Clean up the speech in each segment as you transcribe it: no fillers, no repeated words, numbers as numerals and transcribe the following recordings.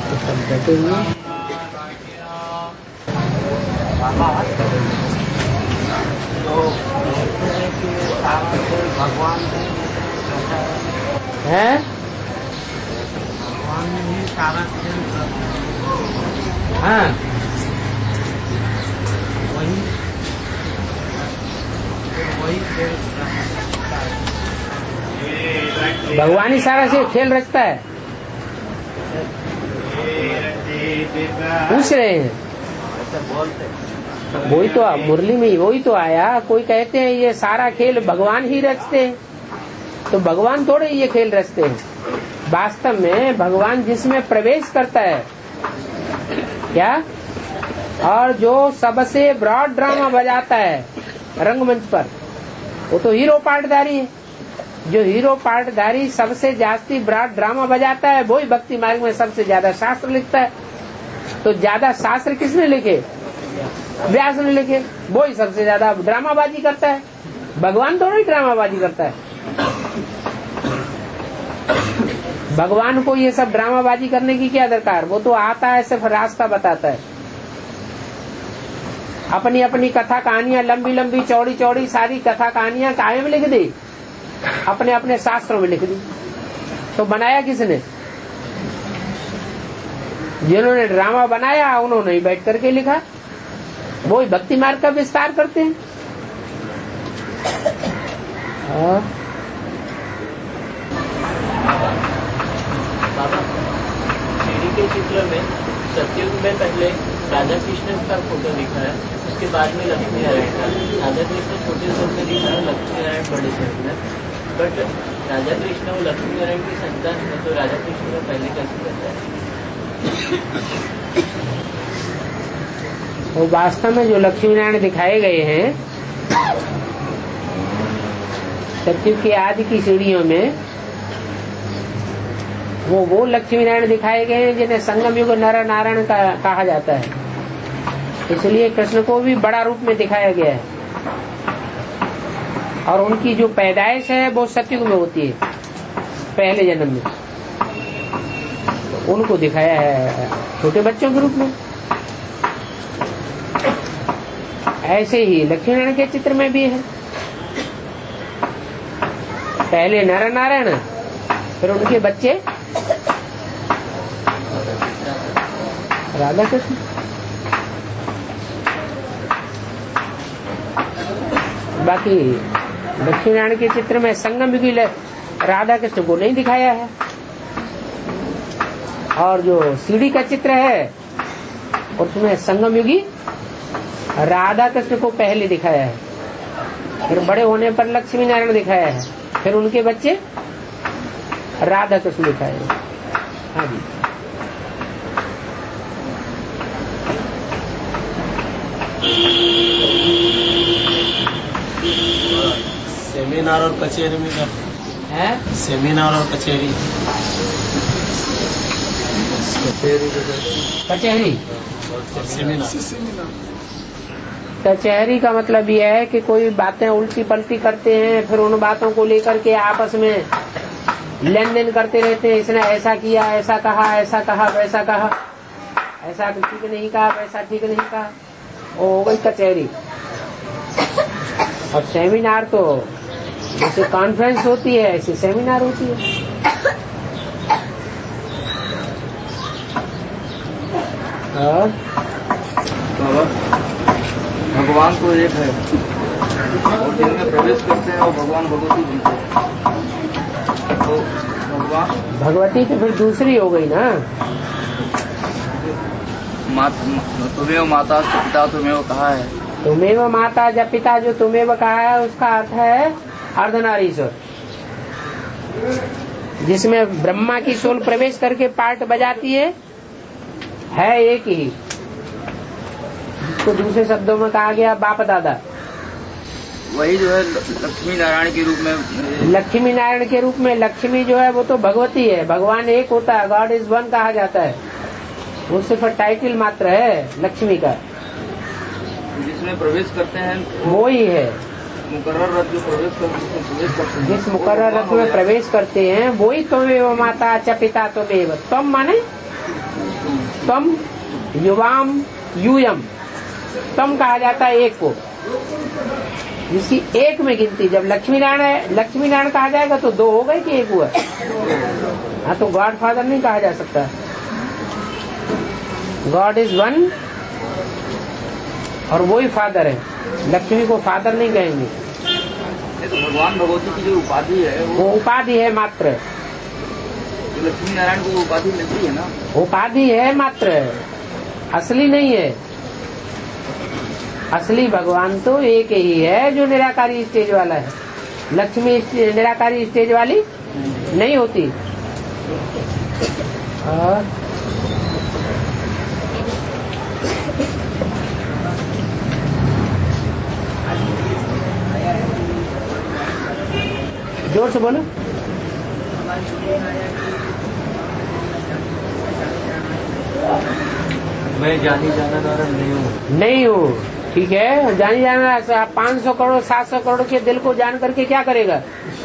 भगवान है, भगवान ने ही सारा खेल हाँ वही खेल भगवान ही सारा से खेल रचता है। पूछ रहे हैं वही तो मुरली में वही तो आया। कोई कहते हैं ये सारा खेल भगवान ही रचते हैं, तो भगवान थोड़े ये खेल रचते हैं। वास्तव में भगवान जिसमें प्रवेश करता है क्या, और जो सबसे ब्रॉड ड्रामा बजाता है रंगमंच पर, वो तो हीरो पार्टधारी है। जो हीरो पार्टधारी सबसे जास्ती ब्रॉड ड्रामा बजाता है वही भक्ति मार्ग में सबसे ज्यादा शास्त्र लिखता है। तो ज्यादा शास्त्र किसने लिखे? व्यास ने लिखे। वही सबसे ज्यादा ड्रामाबाजी करता है। भगवान थोड़ी ड्रामाबाजी करता है। भगवान को ये सब ड्रामाबाजी करने की क्या दरकार? वो तो आता है, सिर्फ रास्ता बताता है। अपनी अपनी कथा कहानियां लंबी लंबी चौड़ी चौड़ी सारी कथा कहानियां काहे में लिख दी? अपने अपने शास्त्रों में लिख दी। तो बनाया किसने? जिन्होंने ड्रामा बनाया उन्होंने ही बैठ करके लिखा। वो ही भक्ति मार्ग का विस्तार करते हैं। बाबा, सीढ़ी के चित्र में सतयुग में पहले राधा कृष्ण का फोटो दिखा है, उसके बाद में लक्ष्मी नारायण का। राधा कृष्ण छोटे स्वरूप में दिखा है, लक्ष्मी नारायण बड़े स्वरूप में। बट राधा कृष्ण और लक्ष्मी नारायण की संतान है, तो राधा कृष्ण को पहले कैसे करता है? वो वास्तव में जो लक्ष्मी नारायण दिखाए गए हैं सतयुग की आदि की सीढ़ियों में, वो लक्ष्मी नारायण दिखाए गए हैं जिन्हें संगम युग नर नारायण कहा जाता है। इसलिए कृष्ण को भी बड़ा रूप में दिखाया गया है। और उनकी जो पैदाइश है वो सतयुग में होती है, पहले जन्म में उनको दिखाया है छोटे बच्चों के रूप में। ऐसे ही लक्ष्मी नारायण के चित्र में भी है, पहले नर नारायण फिर उनके बच्चे राधा कृष्ण। बाकी लक्ष्मी नारायण के चित्र में संगम युगी राधा कृष्ण को नहीं दिखाया है। और जो सीढ़ी का चित्र है उसमें संगम युगी राधा कृष्ण को पहले दिखाया है, फिर बड़े होने पर लक्ष्मी नारायण दिखाया है, फिर उनके बच्चे राधा कृष्ण दिखाए हैं। हाँ जी। सेमिनार और कचहरी में क्या है? सेमिनार और कचहरी कचहरी सेमिनार कचहरी का मतलब यह है कि कोई बातें उल्टी पलटी करते हैं, फिर उन बातों को लेकर के आपस में लेन देन करते रहते हैं। इसने ऐसा किया, ऐसा कहा, वैसा कहा, ऐसा ठीक नहीं कहा, वैसा ठीक नहीं कहा, वो हो गई कचहरी। और सेमिनार तो जैसे कॉन्फ्रेंस होती है ऐसे सेमिनार होती है। और भगवान तो एक है और जिनमें प्रवेश करते हैं वो भगवान भगवती बनते हैं। तो भगवान भगवती तो फिर दूसरी हो गई ना। तुम्हें माता पिता तुम्हें कहा है, तुम्हें माता जब पिता जो तुम्हें कहा है उसका अर्थ है अर्धनारीश्वर, जिसमें ब्रह्मा की सोल प्रवेश करके पार्ट बजाती है एक ही, तो दूसरे शब्दों में कहा गया बाप दादा। वही जो है लक्ष्मी नारायण के रूप में। लक्ष्मी नारायण के रूप में लक्ष्मी जो है वो तो भगवती है। भगवान एक होता है, गॉड इज वन कहा जाता है। वो सिर्फ टाइटल मात्र है लक्ष्मी का, जिसमें प्रवेश करते हैं वो ही है। मुकर्रर रथ जो प्रवेश करते हैं, जिस मुकर्रर रथ में प्रवेश करते हैं वही त्वमेव माता च पिता त्वमेव। त्वम माने तम युवाम यूयम, तम कहा जाता है एक को, जिसकी एक में गिनती। जब लक्ष्मी नारायण कहा जाएगा तो दो हो गए कि एक हुआ? हाँ, तो गॉड फादर नहीं कहा जा सकता। गॉड इज वन और वो ही फादर है, लक्ष्मी को फादर नहीं कहेंगे। तो भगवान भगवती की जो उपाधि है वो उपाधि है मात्र, तो लक्ष्मी नारायण को उपाधि मिलती है ना, उपाधि है मात्र, असली नहीं है। असली भगवान तो एक ही है जो निराकारी स्टेज वाला है। लक्ष्मी निराकारी स्टेज वाली नहीं होती। और जोर से बोलो। मैं जानी जाना नारायण नहीं हूँ। ठीक है, जानी जाना 500 करोड़ 700 करोड़ के दिल को जान करके क्या करेगा?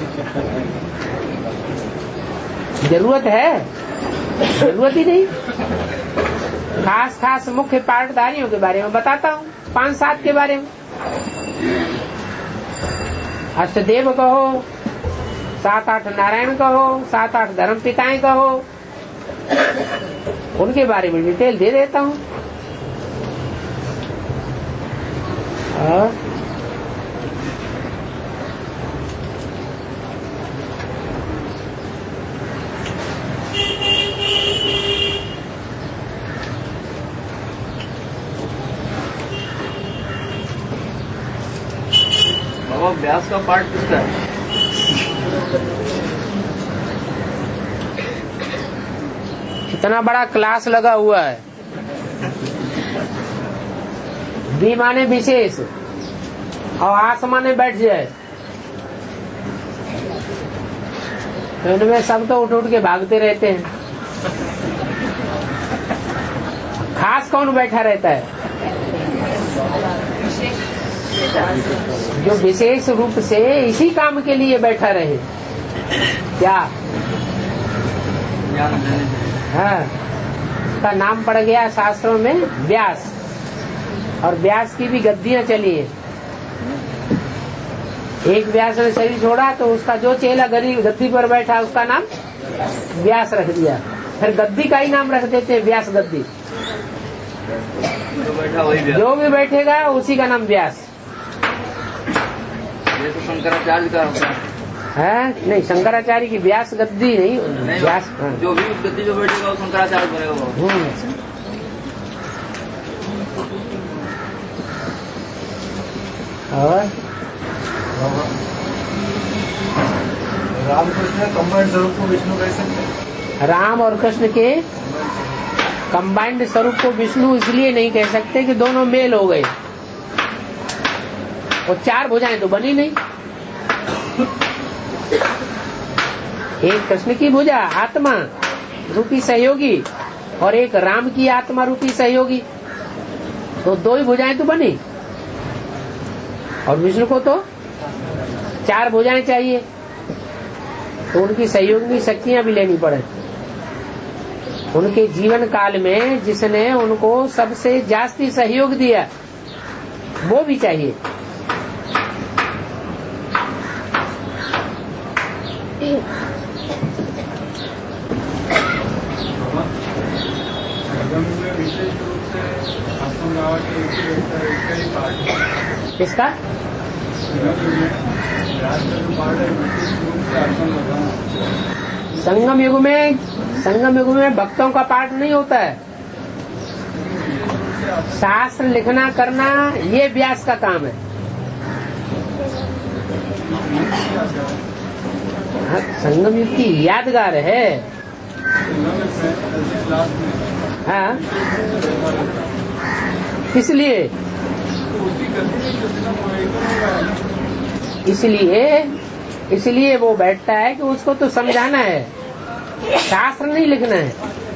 जरूरत है? जरूरत ही नहीं। खास मुख्य पाठधारियों के बारे में बताता हूँ, 5-7 के बारे में। अष्टदेव कहो, 7-8 नारायण कहो, 7-8 धर्म पिताएं कहो, उनके बारे में डिटेल दे देता हूँ। बाबा व्यास का पार्ट किसका है? इतना बड़ा क्लास लगा हुआ है, बी माने विशेष और आस माने बैठ जाए, तो इनमें सब तो उठ के भागते रहते हैं। खास कौन बैठा रहता है? जो विशेष रूप से इसी काम के लिए बैठा रहे। क्या? हाँ, उसका नाम पड़ गया शास्त्रों में व्यास, और व्यास की भी गद्दियां चली है। एक व्यास ने शरीर छोड़ा तो उसका जो चेला गद्दी पर बैठा उसका नाम व्यास रख दिया, फिर गद्दी का ही नाम रख देते हैं व्यास गद्दी। जो भी बैठेगा उसी का नाम व्यास। ये तो शंकराचार्य का होता है? नहीं, शंकराचार्य की व्यास गद्दी नहीं, व्यास। जो भी उस गद्दी जो बैठेगा वो शंकराचार्य बनेगा। और राम कृष्ण कंबाइंड स्वरूप को विष्णु कह सकते? राम और कृष्ण के कंबाइंड स्वरूप को विष्णु इसलिए नहीं कह सकते कि दोनों मेल हो गए, और 4 भुजाएं तो बनी नहीं। एक कृष्ण की भुजा आत्मा रूपी सहयोगी और एक राम की आत्मा रूपी सहयोगी, तो 2 ही भुजाएं तो बनी। और विष्णु को तो 4 भुजाएं चाहिए, तो उनकी सहयोगी शक्तियां भी लेनी पड़े। उनके जीवन काल में जिसने उनको सबसे जास्ती सहयोग दिया वो भी चाहिए। किसका? संगम युग में भक्तों का पाठ नहीं होता है। शास्त्र लिखना करना ये व्यास का काम है। संगम युग की यादगार है। हाँ, इसलिए वो बैठता है कि उसको तो समझाना है, शास्त्र नहीं लिखना है।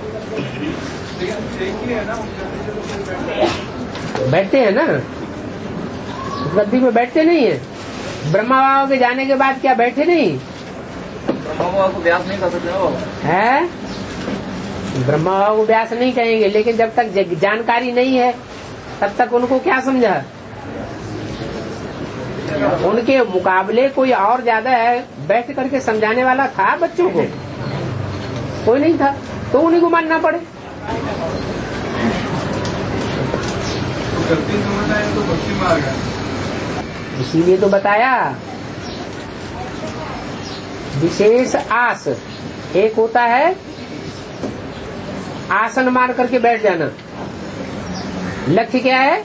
बैठते हैं ना, गद्दी पे बैठते नहीं है। ब्रह्मा बाबा के जाने के बाद क्या बैठे नहीं? ब्रह्मा बाबा को व्यास नहीं कर सकते हो? है ब्रह्म भाव को व्यास नहीं कहेंगे, लेकिन जब तक जानकारी नहीं है तब तक उनको क्या समझा? उनके मुकाबले कोई और ज्यादा है बैठ करके समझाने वाला था बच्चों को? कोई नहीं था, तो उन्हीं को मानना पड़े। गलती समझना है तो भक्ति मार्ग है। इसीलिए तो बताया विशेष आस। एक होता है आसन मार करके बैठ जाना, लक्ष्य क्या है?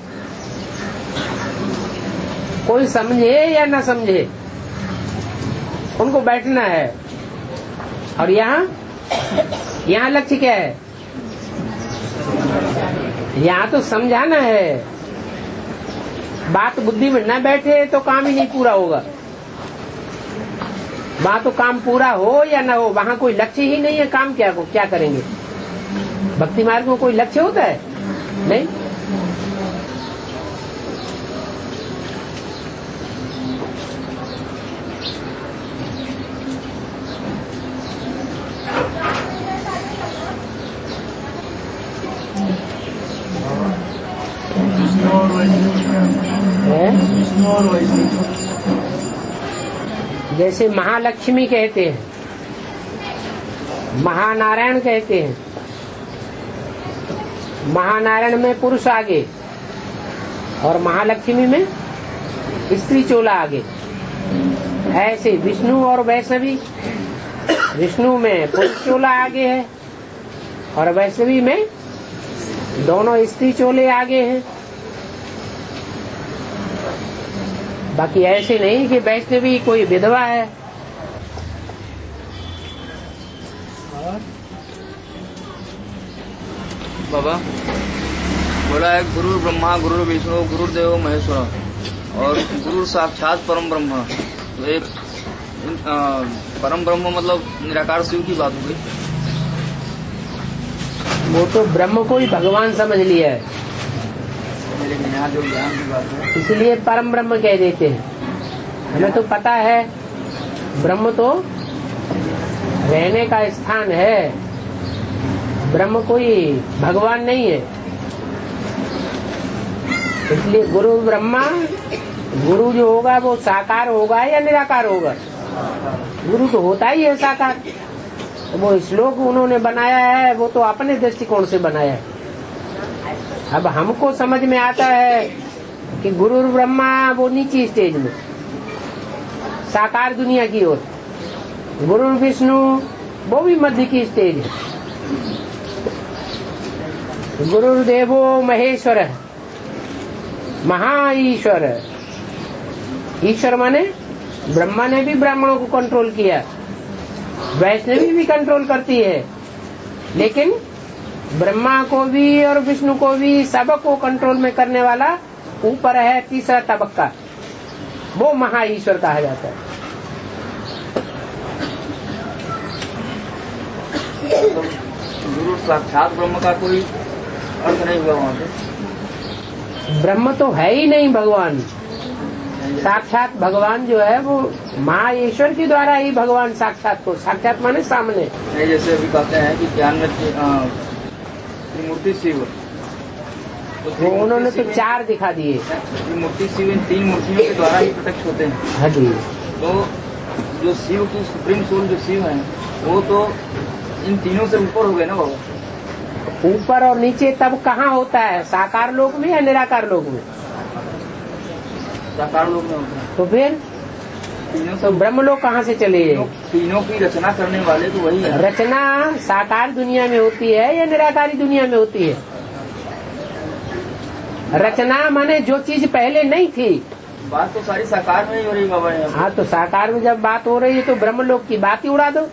कोई समझे या ना समझे उनको बैठना है। और यहाँ लक्ष्य क्या है? यहाँ तो समझाना है। बात बुद्धि में न बैठे तो काम ही नहीं पूरा होगा। वहाँ तो काम पूरा हो या ना हो, वहाँ कोई लक्ष्य ही नहीं है। काम क्या करेंगे? भक्ति मार्ग में कोई लक्ष्य होता है? नहीं। विष्णु और वैष्णव जैसे महालक्ष्मी कहते हैं, महानारायण कहते हैं। महानारायण में पुरुष आगे और महालक्ष्मी में स्त्री चोला आगे। ऐसे विष्णु और वैष्णवी, विष्णु में पुरुष चोला आगे है और वैष्णवी में दोनों स्त्री चोले आगे हैं। बाकी ऐसे नहीं कि वैष्णवी कोई विधवा है। बाबा बोला है गुरु ब्रह्मा गुरु विष्णु गुरुदेव महेश्वर और गुरु साक्षात परम ब्रह्म। तो एक परम ब्रह्म मतलब निराकार शिव की बात हो गई। वो तो ब्रह्म को ही भगवान समझ लिया है, लेकिन यहाँ जो ज्ञान की बात है इसलिए परम ब्रह्म कह देते हैं। हमें तो पता है ब्रह्म तो रहने का स्थान है, ब्रह्म कोई भगवान नहीं है। इसलिए गुरु ब्रह्मा, गुरु जो होगा वो साकार होगा या निराकार होगा? गुरु तो होता ही है साकार। वो श्लोक उन्होंने बनाया है वो तो अपने दृष्टिकोण से बनाया है। अब हमको समझ में आता है कि गुरु ब्रह्मा वो नीची स्टेज में साकार दुनिया की ओर, गुरु विष्णु वो भी मध्य की स्टेज है, गुरुदेवो महेश्वर है, महाईश्वर है। ईश्वर माने ब्रह्मा ने भी ब्राह्मणों को कंट्रोल किया, वैष्णवी भी कंट्रोल करती है, लेकिन ब्रह्मा को भी और विष्णु को भी सबको कंट्रोल में करने वाला ऊपर है तीसरा तबक्का, वो महाईश्वर कहा जाता है। गुरु साक्षात ब्रह्म का कोई अर्थ नहीं हुआ वहाँ पे। ब्रह्म तो है ही नहीं भगवान। साक्षात भगवान जो है वो महाईश्वर के द्वारा ही भगवान साक्षात को, साक्षात माने सामने। जैसे अभी कहते हैं कि ज्ञान में त्रिमूर्ति शिव, तो उन्होंने तो चार दिखा दिए। त्रिमूर्ति शिव इन तीन मूर्तियों के द्वारा ही प्रत्यक्ष होते हैं। हाँ जी। तो जो शिव की सुप्रीम सोल जो शिव है वो तो इन तीनों से ऊपर हो गए ना बाबा। ऊपर और नीचे तब कहाँ होता है? साकार लोक में या निराकार लोक में? साकार लोक में होता है। तो फिर तीनों तो ब्रह्म लोक कहाँ से चले? तीनों की रचना करने वाले तो वही है। रचना साकार दुनिया में होती है या निराकारी दुनिया में होती है? रचना माने जो चीज पहले नहीं थी। बात तो सारी साकार में ही हो रही बाबा। हाँ, तो साकार में जब बात हो रही है तो ब्रह्म लोक की बात ही उड़ा दो।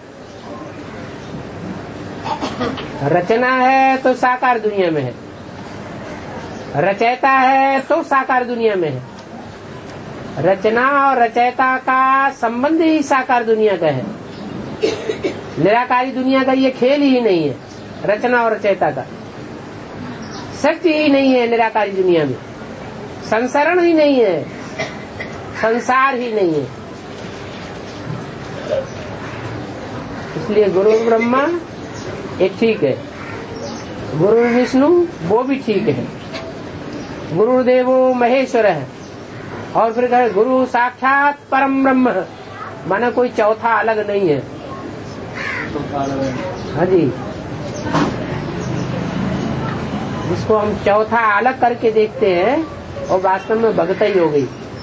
रचना है तो साकार दुनिया में है, रचयिता है तो साकार दुनिया में है। रचना और रचयिता का संबंध ही साकार दुनिया का है। निराकारी दुनिया का ये खेल ही नहीं है। रचना और रचयिता का सत्य ही नहीं है। निराकारी दुनिया में संसरण ही नहीं है, संसार ही नहीं है। इसलिए गुरु ब्रह्मा एक ठीक है, गुरु विष्णु वो भी ठीक है, गुरुदेवो महेश्वर है, और फिर कहे गुरु साक्षात परम ब्रह्म, माना कोई चौथा अलग नहीं है। हाँ जी, जिसको हम चौथा अलग करके देखते हैं और वास्तव में भगत ही हो गई।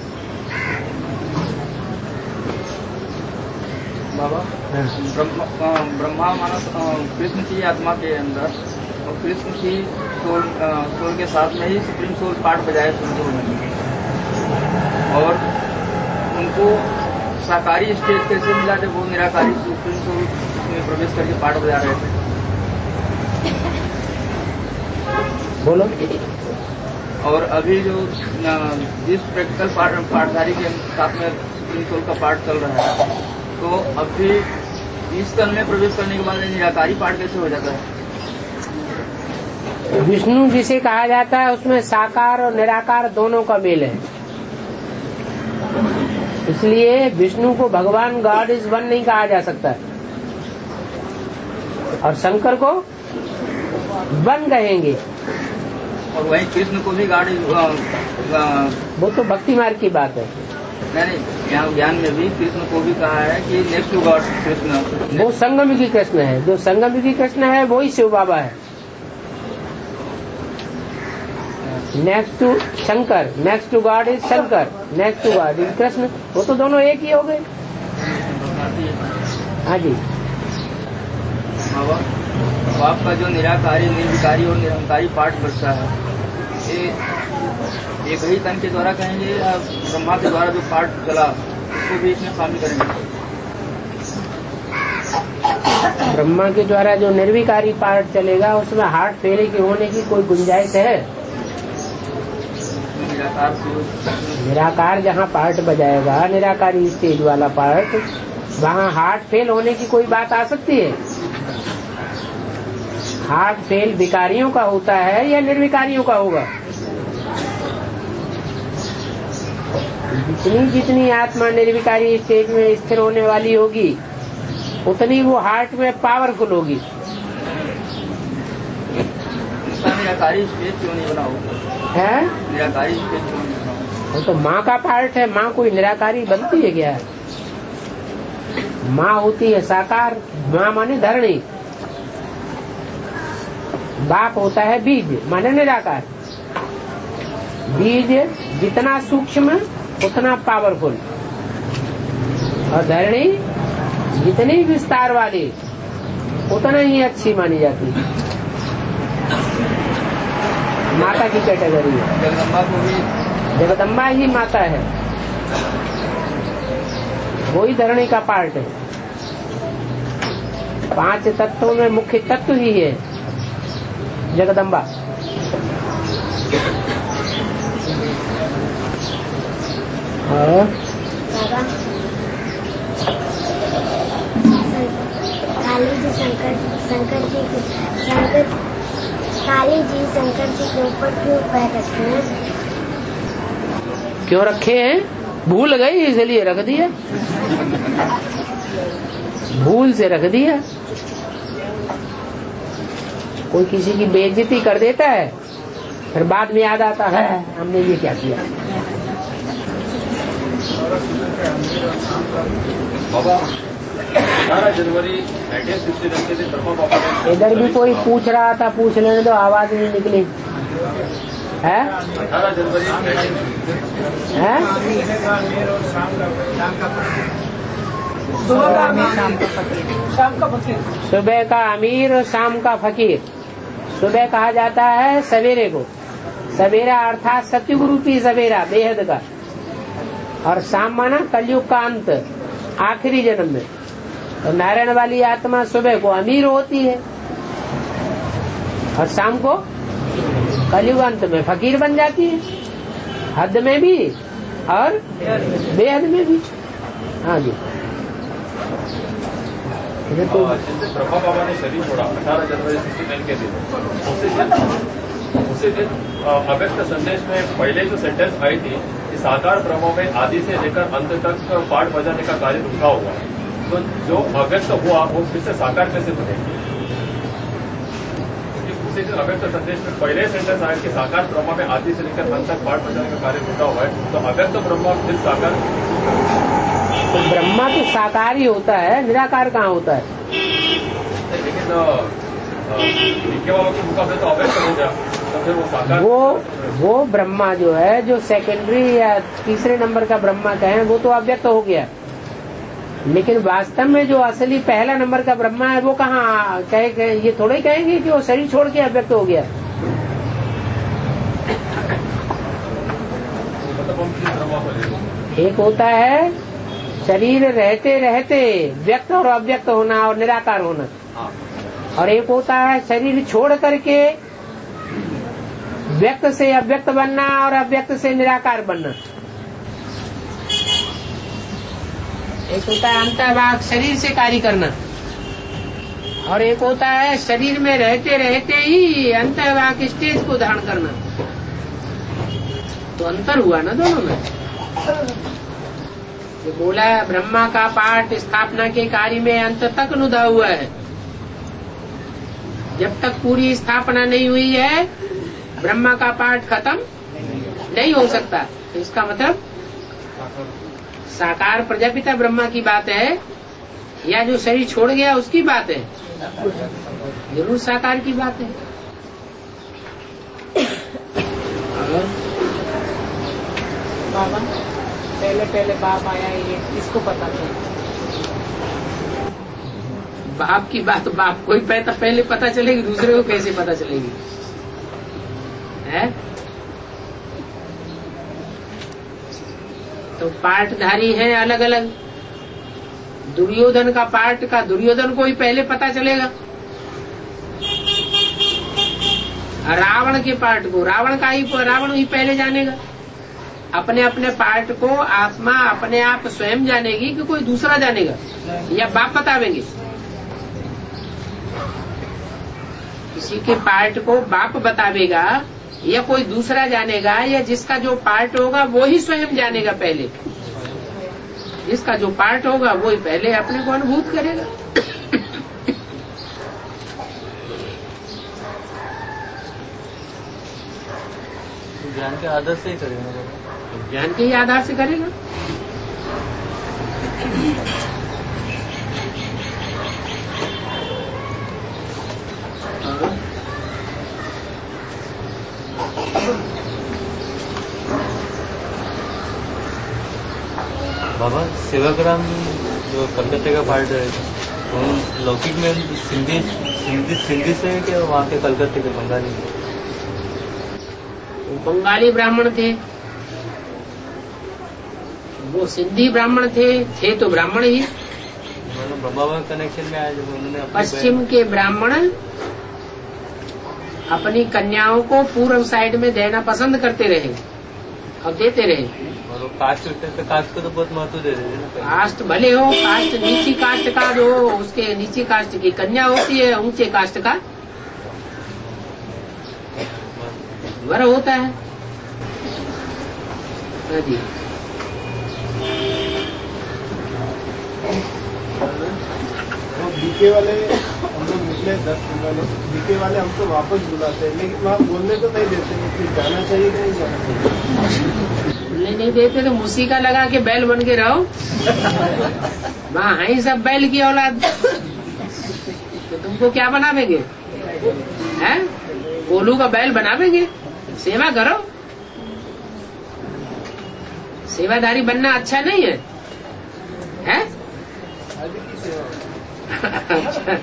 बाबा, ब्रह्मा मानस कृष्ण की आत्मा के अंदर और कृष्ण की सोल के साथ में ही सुप्रीम सोल पाठ बजाए सुनते होने, और उनको साकारी स्टेज कैसे मिला जब वो निराकारी सुप्रीम सोल में प्रवेश करके पाठ बजा रहे थे? बोलो। और अभी जो जिस प्रैक्टिकल पाठधारी के साथ में सुप्रीम सोल का पाठ चल रहा है, तो अभी इस तन में प्रवेश करने के बाद निराकारी पाठ कैसे हो जाता है? विष्णु जिसे कहा जाता है उसमें साकार और निराकार दोनों का मेल है, इसलिए विष्णु को भगवान गॉड इज वन नहीं कहा जा सकता, और शंकर को वन कहेंगे। और वहीं कृष्ण को भी गॉड, वो तो भक्ति मार्ग की बात है। नहीं, यहाँ ज्ञान में भी कृष्ण को भी कहा है कि नेक्स्ट टू गॉड कृष्ण, वो संगमयुगी कृष्ण है, जो संगमयुगी कृष्ण है वही शिव बाबा है। Next to Shankar, next to God is Shankar, next to God is Krishna, वो तो दोनों एक ही हो गए। हाँ जी। आपका जो निराकारी, निर्विकारी और निरंकारी पाठ बचता है, ये एक ही तन के द्वारा कहेंगे या ब्रह्मा के द्वारा जो पाठ चला उसको भी इसमें शामिल करेंगे? ब्रह्मा के द्वारा जो निर्विकारी पाठ चलेगा उसमें हार्ट फेल के होने की कोई गुंजाइश है? निराकार जहाँ पार्ट बजाएगा, निराकारी स्टेज वाला पार्ट, वहाँ हार्ट फेल होने की कोई बात आ सकती है? हार्ट फेल विकारियों का होता है या निर्विकारियों का होगा? जितनी जितनी आत्मा निर्विकारी स्टेज में स्थिर होने वाली होगी उतनी वो हार्ट में पावरफुल होगी। निराकारी स्टेज क्यों नहीं बना होगा? है निराकारी स्टेज क्यों नहीं बना होगा? वो तो माँ का पार्ट है, माँ कोई निराकारी बनती है क्या? माँ होती है साकार, माँ माने धरणी, बाप होता है बीज माने निराकार। बीज जितना सूक्ष्म उतना पावरफुल, और धरणी जितनी विस्तार वाली उतना ही अच्छी मानी जाती है। माता की कैटेगरी है। जगदम्बा को भी जगदम्बा ही माता है, वही धरणी का पार्ट है। 5 तत्वों में मुख्य तत्व ही है जगदम्बा। काली जी शंकर जी के ऊपर क्यों पैर रखे हैं? क्यों रखे हैं? भूल गई इसलिए रख दिया, भूल से रख दिया। कोई किसी की बेइज्जती कर देता है, फिर बाद में याद आता है हमने ये क्या किया। बाबा 18 जनवरी 1969 के दिन बाबा इधर भी कोई पूछ रहा था, पूछ लेने दो, आवाज नहीं निकली है। 18 जनवरी है सुबह का अमीर और शाम का फकीर। सुबह कहा जाता है सवेरे को, सवेरा अर्थात सत्युग रूपी सवेरा बेहद का, और शाम माना कलयुग का अंत, आखिरी जन्म में। तो नारायण वाली आत्मा सुबह को अमीर होती है और शाम को कलयुग अंत में फकीर बन जाती है, हद में भी और बेहद में भी। हाँ जी। तो ब्रह्मा बाबा ने शरीर छोड़ा 18 जनवरी 1969 के दिन। उसी दिन अव्यक्त संदेश में पहले जो सेंटेंस आई थी कि साकार ब्रह्मों में आदि से लेकर अंत तक पाठ बजाने का कार्य रुका हुआ है, तो जो अव्यक्त हुआ वो फिर से साकार कैसे बनेगी? जैसे कि अव्यक्त संदेश में पहले सेंटेंस आया कि साकार ब्रह्मा में आदि से लेकर अंत तक पाठ बजाने का कार्य जुटा हुआ है, तो अव्यक्त ब्रह्मा फिर साकार, तो ब्रह्मा तो साकार ही होता है, निराकार कहाँ होता है? लेकिन लिखे वालों के मुकाबले तो अव्यक्त हो गया, तो फिर वो साकार, वो ब्रह्मा जो है, जो सेकेंडरी या तीसरे नंबर का ब्रह्मा कहें, वो तो अव्यक्त हो गया। लेकिन वास्तव में जो असली पहला नंबर का ब्रह्मा है, वो कहाँ कहे, ये थोड़े कहेंगे कि वो शरीर छोड़ के अव्यक्त हो गया। एक होता है शरीर रहते रहते व्यक्त और अव्यक्त होना और निराकार होना, और एक होता है शरीर छोड़ करके व्यक्त से अव्यक्त बनना और अव्यक्त से निराकार बनना। एक होता है अंतर्भाग शरीर से कार्य करना, और एक होता है शरीर में रहते रहते ही अंतर्भाग स्टेज को धारण करना। तो अंतर हुआ ना दोनों में। ये बोला है ब्रह्मा का पाठ स्थापना के कार्य में अंत तक नुदा हुआ है। जब तक पूरी स्थापना नहीं हुई है, ब्रह्मा का पाठ खत्म नहीं हो सकता। तो इसका मतलब साकार प्रजापिता ब्रह्मा की बात है या जो शरीर छोड़ गया उसकी बात है? जरूर साकार की बात है। बाबा पहले बाप आया, ये किसको पता था? बाप की बात बाप को ही पहले पता चलेगी, दूसरे को कैसे पता चलेगी? है तो पाठधारी हैं अलग अलग। दुर्योधन का पाठ का दुर्योधन को ही पहले पता चलेगा, रावण के पाठ को रावण ही पहले जानेगा। अपने अपने पाठ को आत्मा अपने आप स्वयं जानेगी कि कोई दूसरा जानेगा या बाप बतावेंगे? किसी के पाठ को बाप बतावेगा या कोई दूसरा जानेगा, या जिसका जो पार्ट होगा वो ही स्वयं जानेगा पहले? जिसका जो पार्ट होगा वो ही पहले अपने को अनुभूत करेगा। ज्ञान के आधार से ही करेगा, ज्ञान के ही आधार से करेगा। बाबा सेवाग्राम जो कलकत्ते का पार्ट है, तो लौकिक में सिंधी से है क्या वहाँ के कलकत्ते के बंगाली? बंगाली ब्राह्मण थे, वो सिंधी ब्राह्मण थे तो ब्राह्मण ही। ब्रह्मा कनेक्शन में आया जब उन्होंने पश्चिम के ब्राह्मण अपनी कन्याओं को पूर्व साइड में देना पसंद करते रहे और देते रहे। और वो कास्ट को तो बहुत महत्व दे रहे थे ना। कास्ट भले हो, कास्ट नीची कास्ट का जो उसके नीची कास्ट की कन्या होती है, ऊंचे कास्ट का वर होता है। जी बीके वाले हम लोग निकले 10 दिन वाले, बीके वाले हमको वापस बुलाते हैं, लेकिन वहाँ बोलने तो नहीं देते, फिर जाना चाहिए कि नहीं जाना चाहिए? नहीं देते तो मूसिका लगा के बैल बन के रहो। वहाँ है सब बैल की औलाद, तो तुमको क्या बनावेंगे? हैं? कोलू का बैल बनावेंगे? सेवा करो। सेवादारी बनना अच्छा नहीं है, है? अच्छा।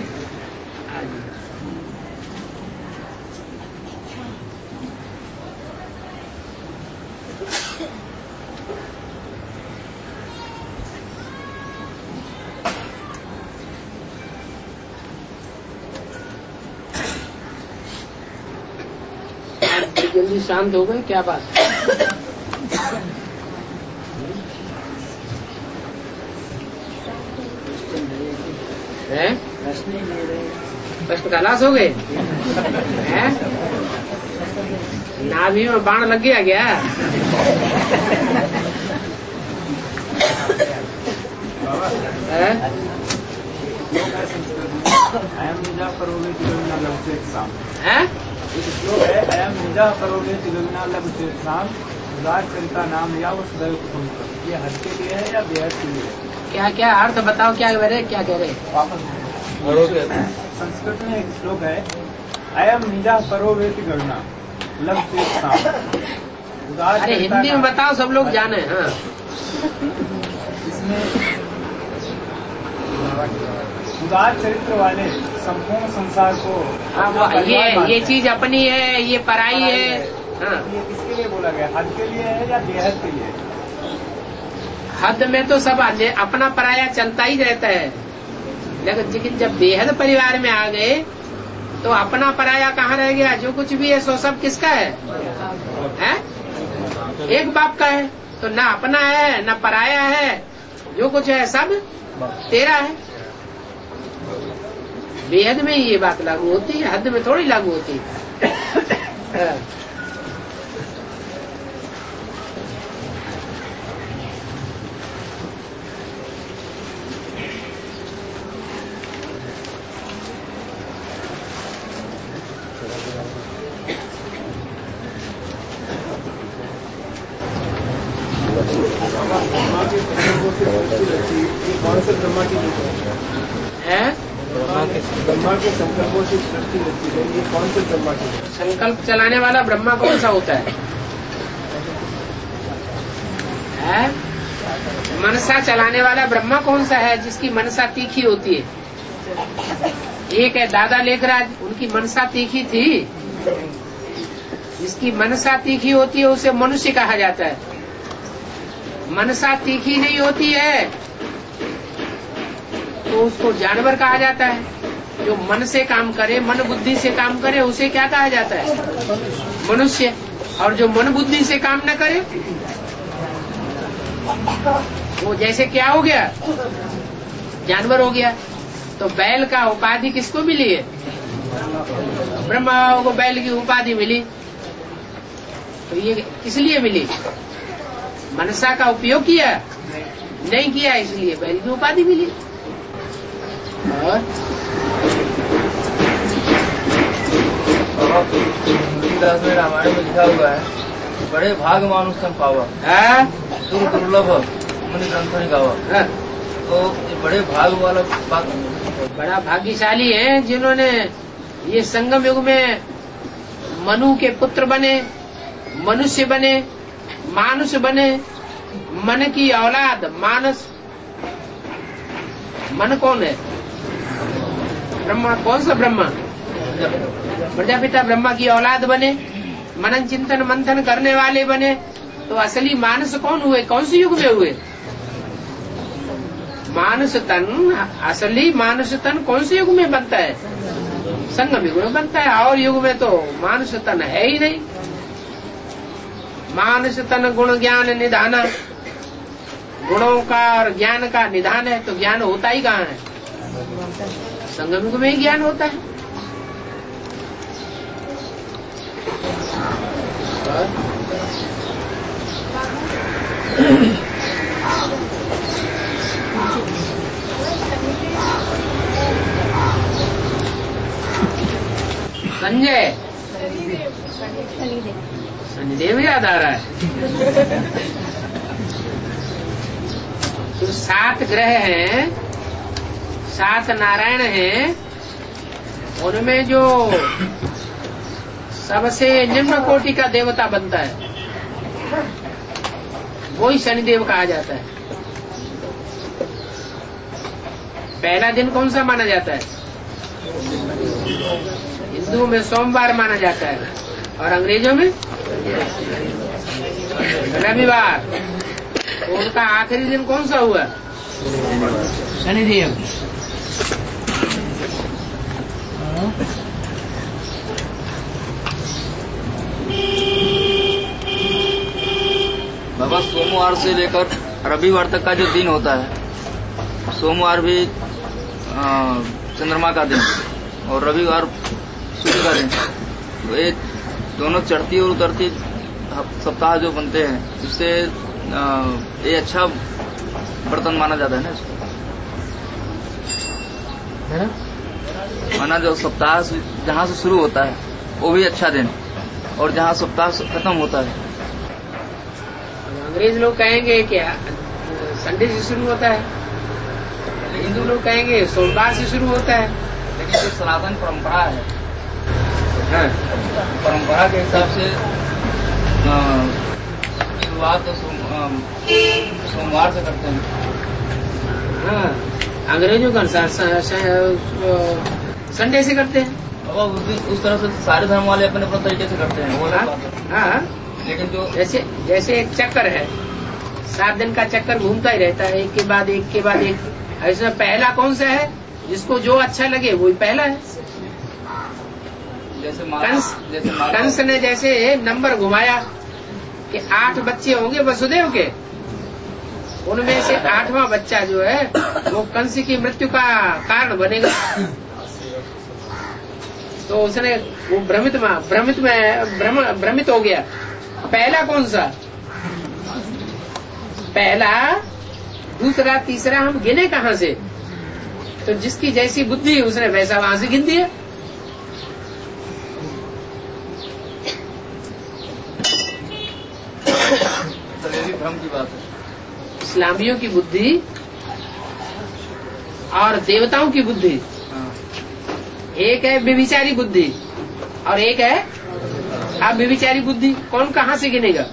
जल्दी शांत हो गए, क्या बात है? कष्ट खलास हो गए हैं? नाभि में बाण लग गया क्या? श्लोक है संस्कृत में, अयम निजा करोगे तिगुना लभतेत्साम। एक श्लोक है, अयम निजा करोगे तिगुना लभतेत्साम, उदार चरिता नाम या वो सदैव कुटुंब। ये हद के लिए है या बेहद के लिए? क्या क्या अर्थ बताओ, क्या कह रहे, क्या कह रहे? वापस संस्कृत में एक श्लोक है, अयम निजा करोगे तिगुना लभतेत्साम। अरे हिंदी में बताओ, सब लोग जाने। हाँ, इसमें उदार चरित्र वाले संपूर्ण संसार को, हाँ, ये चीज अपनी है, ये पराई है। हाँ, ये किसके लिए बोला गया, हद के लिए है या बेहद के लिए? हद में तो सब अपना पराया चलता ही रहता है, लेकिन जब बेहद परिवार में आ गए तो अपना पराया कहाँ रह गया? जो कुछ भी है सो सब किसका है? एक बाप का है, तो ना अपना है ना पराया है, जो कुछ है सब तेरा है। बेहद में ही ये बात लागू होती है, हद में थोड़ी लागू होती है। कौन से ब्रह्मा की है? ब्रह्मा के संकल्पों से सृष्टि रची है, ये कौन से ब्रह्मा की है? संकल्प चलाने वाला ब्रह्मा कौन सा होता है? मनसा चलाने वाला ब्रह्मा कौन सा है? जिसकी मनसा तीखी होती है। एक है दादा लेखराज, उनकी मनसा तीखी थी। जिसकी मनसा तीखी होती है उसे मनुष्य कहा जाता है। मनसा तीखी नहीं होती है तो उसको जानवर कहा जाता है। जो मन से काम करे, मन बुद्धि से काम करे, उसे क्या कहा जाता है? मनुष्य। और जो मन बुद्धि से काम न करे वो जैसे क्या हो गया? जानवर हो गया। तो बैल का उपाधि किसको मिली है? ब्रह्मा को बैल की उपाधि मिली। तो ये किस लिए मिली? मनसा का उपयोग किया नहीं किया, इसलिए बैल की उपाधि मिली। और तुलसीदास में रामायण में लिखा हुआ है, बड़े भाग मानुष तम पावा, सुर दुर्लभ मुनि ग्रंथों गावा। तो ये बड़े भाग वाला बात, बड़ा भाग्यशाली है जिन्होंने ये संगम युग में मनु के पुत्र बने, मनुष्य बने, मानुष बने, मन की औलाद मानस। मन कौन है? ब्रह्मा। कौन सा ब्रह्मा? प्रजापिता ब्रह्मा की औलाद बने, मनन चिंतन मंथन करने वाले बने। तो असली मानस कौन हुए? कौन से युग में हुए? मानस तन, असली मानस तन कौन से युग में बनता है? संगम युग में बनता है। और युग में तो मानस तन है ही नहीं। मानस तन गुण ज्ञान निधाना, गुणों का और ज्ञान का निधान है। तो ज्ञान होता ही कहाँ है? संगम युग में ही ज्ञान होता है। संजय, शनिदेव याद आ रहा है। तो 7 ग्रह हैं, 7 नारायण हैं। उनमें जो सबसे निम्न कोटि का देवता बनता है वही शनिदेव कहा जाता है। पहला दिन कौन सा माना जाता है? हिंदू में सोमवार माना जाता है और अंग्रेजों में रविवार। तो उनका आखिरी दिन कौन सा हुआ? शनिदेव। बाबा सोमवार से लेकर रविवार तक का जो दिन होता है, सोमवार भी चंद्रमा का दिन और रविवार सूर्य का दिन। तो ये दोनों चढ़ती और उतरती सप्ताह जो बनते हैं, इससे ये अच्छा बर्तन माना जाता है ना इसको। है? माना जो सप्ताह जहाँ से शुरू होता है वो भी अच्छा दिन, और जहाँ सप्ताह खत्म होता है। अंग्रेज लोग कहेंगे क्या संडे से शुरू होता है, हिंदू लोग कहेंगे सोमवार से शुरू होता है। लेकिन जो सनातन परंपरा है, हाँ। परंपरा के हिसाब से शुरुआत तो सोमवार से करते हैं। हाँ, अंग्रेजों का अनुसार संडे से करते हैं। और उस तरह से सारे धर्म वाले अपने अपने तरीके से करते हैं वो अलग बात है। हाँ, लेकिन जो जैसे एक चक्कर है, 7 दिन का चक्कर घूमता ही रहता है, एक के बाद एक। ऐसा पहला कौन सा है? जिसको जो अच्छा लगे वही पहला है। जैसे कंस ने जैसे नंबर घुमाया कि 8 बच्चे होंगे वसुदेव के, उनमें से 8वां बच्चा जो है वो कंस की मृत्यु का कारण बनेगा। तो उसने वो भ्रमित हो गया। पहला कौन सा? पहला, दूसरा, तीसरा हम गिने कहाँ से? तो जिसकी जैसी बुद्धि उसने वैसा वहां से गिन दिया। भ्रम की बात है। इस्लामियों की बुद्धि और देवताओं की बुद्धि, एक है व्यभिचारी बुद्धि और एक है अव्यभिचारी बुद्धि। कौन कहाँ से गिनेगा?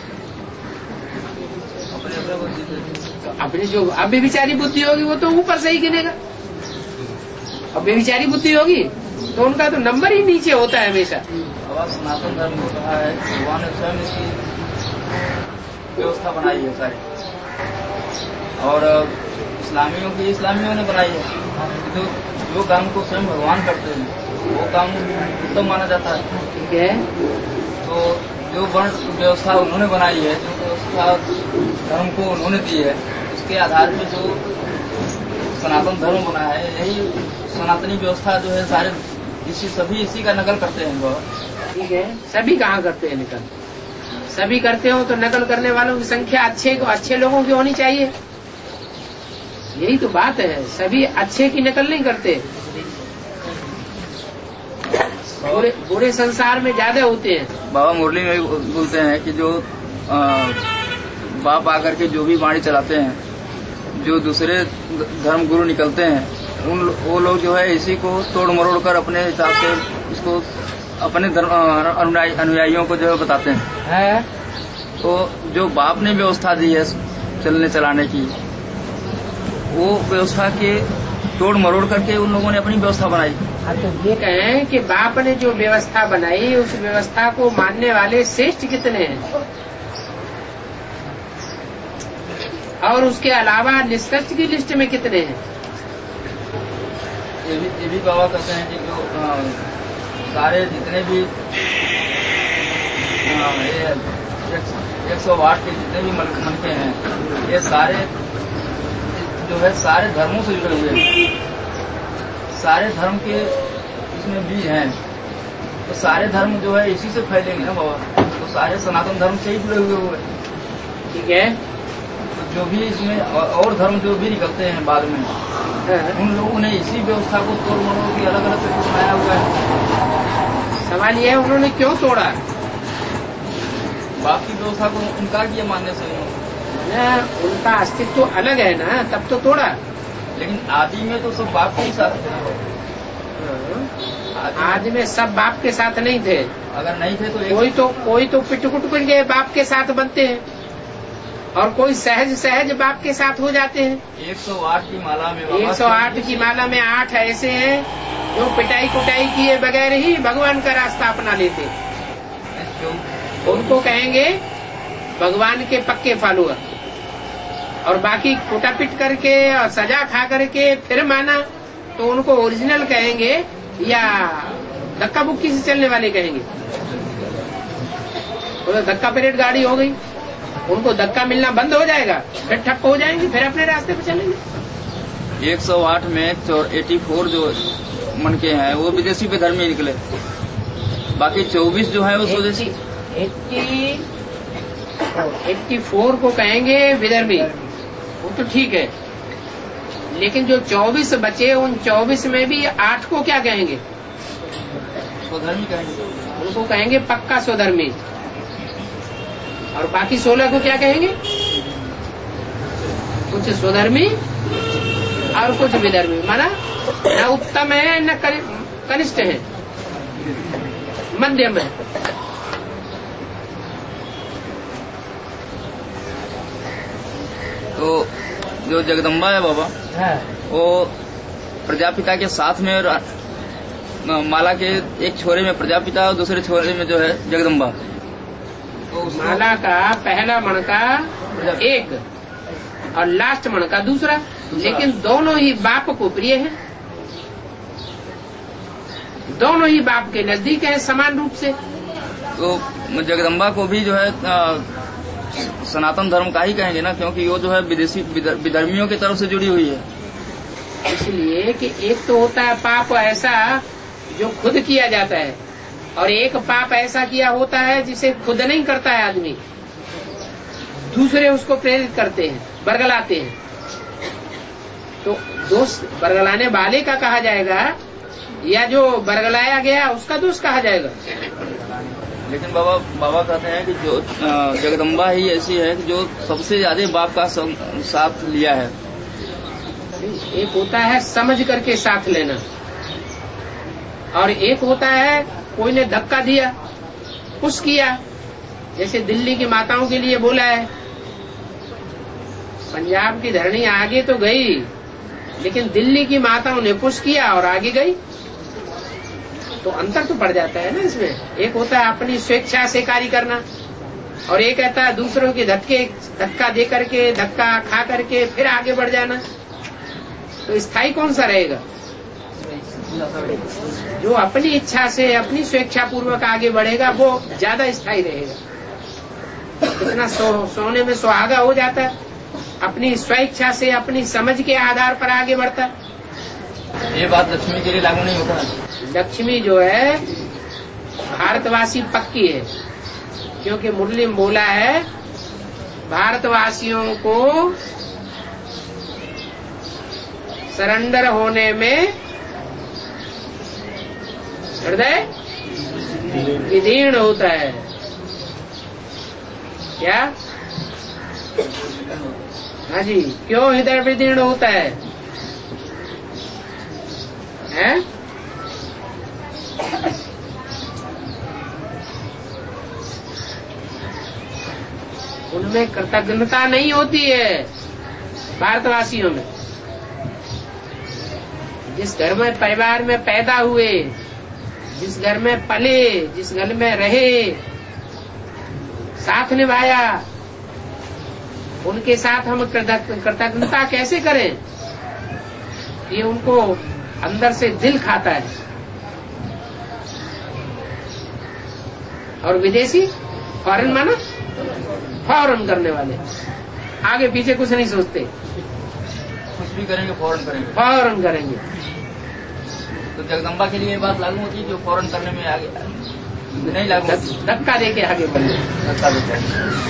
अपनी जो अव्यभिचारी बुद्धि होगी वो तो ऊपर से ही गिनेगा, और व्यभिचारी बुद्धि होगी तो उनका तो नंबर ही नीचे होता है हमेशा। अब सनातन धर्म को कहा है भगवान ने स्वयं इसकी व्यवस्था बनाई है सारी, और इस्लामियों ने बनाई है। जो काम को स्वयं भगवान करते हैं वो काम उत्तम माना जाता है। ठीक है, तो जो वर्ण व्यवस्था उन्होंने बनाई है, जो व्यवस्था धर्म को उन्होंने दी है, उसके आधार पर जो सनातन धर्म बना है, यही सनातनी व्यवस्था जो है सारे सभी इसी का नकल करते हैं बाबा। ठीक है, सभी कहाँ करते हैं नकल? सभी करते हो तो नकल करने वालों की संख्या अच्छे लोगों की होनी चाहिए। यही तो बात है, सभी अच्छे की नकल नहीं करते, बुरे संसार में ज्यादा होते हैं। बाबा मुरली में बोलते हैं कि जो बाप आकर के जो भी वाणी चलाते हैं, जो दूसरे धर्म गुरु निकलते हैं, वो लोग जो है इसी को तोड़ मरोड़ कर अपने हिसाब से इसको अपने अनुयायियों को जो है बताते हैं। तो जो बाप ने व्यवस्था दी है चलने चलाने की, वो व्यवस्था के तोड़ मरोड़ करके उन लोगों ने अपनी व्यवस्था बनाई। हाँ, तो ये कहें कि बाप ने जो व्यवस्था बनाई उस व्यवस्था को मानने वाले श्रेष्ठ कितने हैं, और उसके अलावा निष्कर्ष की लिस्ट में कितने हैं? ये भी बाबा कहते हैं कि जो सारे जितने भी 108 के जितने भी मनके हैं, ये सारे जो है सारे धर्मों से जुड़े हुए हैं, सारे धर्म के इसमें बीज हैं। तो सारे धर्म जो है इसी से फैलेंगे ना बाबा, तो सारे सनातन धर्म से ही जुड़े हुए। ठीक है, तो जो भी इसमें और धर्म जो भी निकलते हैं बाद में, उन लोगों ने इसी व्यवस्था को तोड़ मरोड़ के अलग अलग तरीके से बनाया हुआ है। सवाल ये है उन्होंने क्यों तोड़ा? बाप की व्यवस्था को इनकार किया मानने से। उनका अस्तित्व तो अलग है ना, तब तो तोड़ा। लेकिन आदि में तो सब बाप के ही साथ थे। आदि में सब बाप के साथ नहीं थे। अगर नहीं थे तो कोई तो पिटकुट के बाप के साथ बनते हैं, और कोई सहज बाप के साथ हो जाते हैं। 108 की माला में 108 की माला में 8 ऐसे हैं जो पिटाई कुटाई किए बगैर ही भगवान का रास्ता अपना लेते। उनको कहेंगे भगवान के पक्के फॉलोअर, और बाकी कुटा पिट करके और सजा खा करके फिर माना तो उनको ओरिजिनल कहेंगे या धक्का बुक्की से चलने वाले कहेंगे। तो धक्का परेड गाड़ी हो गई, उनको धक्का मिलना बंद हो जाएगा, फिर ठप्प हो जाएंगे, फिर अपने रास्ते पे चलेंगे। 108 में 84 जो मन के हैं वो विदेशी पे धर्मी निकले, बाकी 24 जो है वो स्वदेशी। 84 को कहेंगे विधर्मी, वो तो ठीक है, लेकिन जो 24 बचे उन 24 में भी 8 को क्या कहेंगे? स्वधर्मी कहेंगे। उनको कहेंगे पक्का स्वधर्मी। और बाकी 16 को क्या कहेंगे? कुछ स्वधर्मी और कुछ विधर्मी। माना न उत्तम है न कनिष्ठ है, मध्यम है। तो जो जगदम्बा है बाबा, वो प्रजापिता के साथ में और माला के एक छोरे में प्रजापिता और दूसरे छोरे में जो है जगदम्बा। तो माला का पहला मणका एक और लास्ट मणका दूसरा, लेकिन दोनों ही बाप को प्रिय है, दोनों ही बाप के नजदीक है समान रूप से। तो जगदम्बा को भी जो है सनातन धर्म का ही कहेंगे ना, क्योंकि वो जो है विदेशी विधर्मियों की तरफ से जुड़ी हुई है। इसलिए कि एक तो होता है पाप ऐसा जो खुद किया जाता है, और एक पाप ऐसा किया होता है जिसे खुद नहीं करता है आदमी, दूसरे उसको प्रेरित करते हैं, बरगलाते हैं। तो दोष बरगलाने वाले का कहा जाएगा या जो बरगलाया गया उसका दोष कहा जाएगा? लेकिन बाबा कहते हैं कि जो जगदम्बा ही ऐसी है कि जो सबसे ज्यादा बाप का साथ लिया है। एक होता है समझ करके साथ लेना, और एक होता है कोई ने धक्का दिया, पुश किया, जैसे दिल्ली की माताओं के लिए बोला है। पंजाब की धरनी आगे तो गई, लेकिन दिल्ली की माताओं ने पुश किया और आगे गई। तो अंतर तो पड़ जाता है ना इसमें। एक होता है अपनी स्वेच्छा से कार्य करना, और एक कहता है दूसरों के धक्का दे करके, धक्का खा करके फिर आगे बढ़ जाना। तो स्थायी कौन सा रहेगा? जो अपनी इच्छा से अपनी स्वेच्छा पूर्वक आगे बढ़ेगा वो ज्यादा स्थायी रहेगा। कितना सोने में सुहागा हो जाता है, अपनी स्वेच्छा से अपनी समझ के आधार पर आगे बढ़ता है। ये बात लक्ष्मी के लिए लागू नहीं होता है। लक्ष्मी जो है भारतवासी पक्की है, क्योंकि मुरली में बोला है भारतवासियों को सरेंडर होने में हृदय विदीर्ण होता है। क्या? हाँ जी, क्यों हृदय विदीर्ण होता है? हैं? उनमें कृतज्ञता नहीं होती है भारतवासियों में। जिस घर में परिवार में पैदा हुए, जिस घर में पले, जिस घर में रहे, साथ निभाया, उनके साथ हम कृतज्ञता कैसे करें? ये उनको अंदर से दिल खाता है। और विदेशी फॉरेन माना फौरन करने वाले, आगे पीछे कुछ नहीं सोचते, कुछ भी करेंगे फौरन करेंगे, फौरन करेंगे। तो जगदम्बा के लिए ये बात लागू होती है जो फौरन करने में आगे नहीं लागू होती, धक्का देके आगे बढ़े। धक्का देते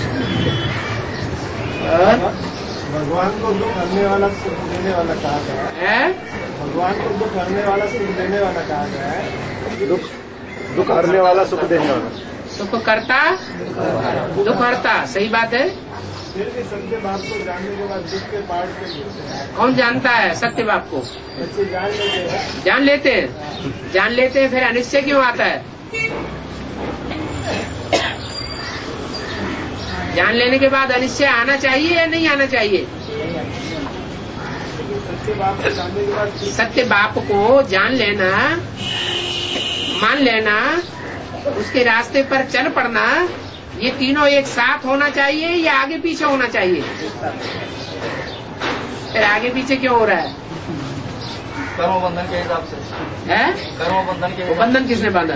भगवान को दुख हरने वाला सुख देने वाला कहा गया है। भगवान को दुख हरने वाला सुख देने वाला कहा गया है। दुख हरने वाला सुख देने वाला, सुख करता दुख हरता, सही बात है। फिर भी सत्य बाप को जानने के बाद दुख के पार पे गिरते हैं। कौन जानता है सत्य बाप को? बच्चे जान लेते हैं। जान लेते हैं, जान लेते हैं, फिर अनिश्चय क्यों आता है? जान लेने के बाद अनिश्चय आना चाहिए या नहीं आना चाहिए? सत्य बाप को जानने के बाद सत्य बाप को जान लेना, मान लेना, उसके रास्ते पर चल पड़ना, ये तीनों एक साथ होना चाहिए या आगे पीछे होना चाहिए? फिर आगे पीछे क्यों हो रहा है? कर्म बंधन के हिसाब से है। कर्म बंधन के वो बंधन किसने बांधा?